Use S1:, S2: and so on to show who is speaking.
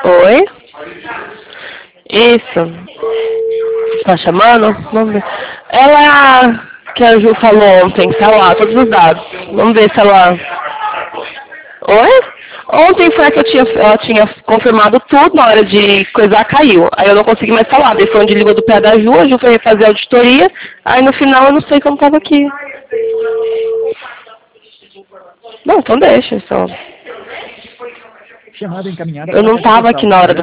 S1: Oi? Isso. Tá chamando? Vamos ver. Ela que a Ju falou ontem, tá lá, todos os dados. Vamos ver se ela... Oi? Ontem foi a que ela tinha confirmado tudo, na hora de coisar caiu. Aí eu não consegui mais falar. Daí foi onde ligou do pé da Ju, a Ju foi fazer a auditoria. Aí no final eu não sei como tava aqui. Não, então deixa, só.
S2: Chamada encaminhada
S1: Eu
S2: para a
S1: não
S2: caixa
S1: tava aqui
S2: postal.
S1: na hora do